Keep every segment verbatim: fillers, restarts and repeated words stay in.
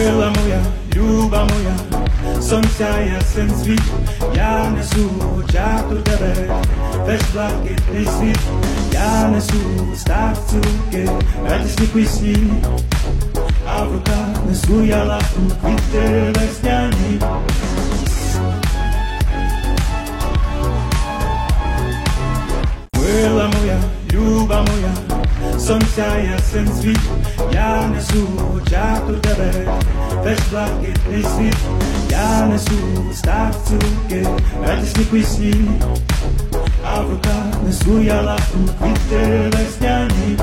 Мила моя, люба моя, сонця ясен світ, я несу в очах до тебе весь блакитний світ, я несу в устах цукер, радісні пісні, а в руках несу я лапу квіти весняні. Мила моя, люба моя, сонця ясен світ, я несу в очах до тебе весь блакитний світ, я несу в устах цукер, радісні пісні, а в руках несу я лапу квіти весняні.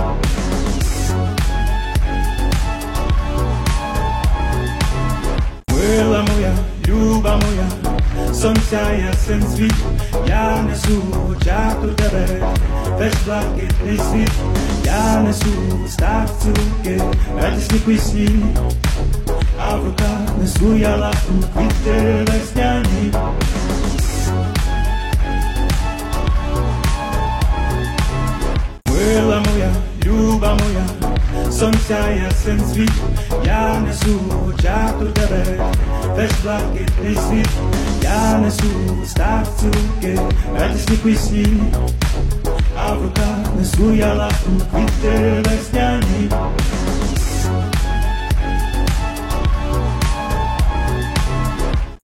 Мила моя, люба моя, сонця ясен світ, я несу в очах до тебе весь блакитний світ, я несу в устах цукер, радісні пісні, а в руках несу я лапу квіти весняні. Мила моя, люба моя, сонця ясен світ, я несу в очах до тебе весь блакитний світ, я несу в устах цукер, радісні пісні, а в руках несу я лапу квіти весняні.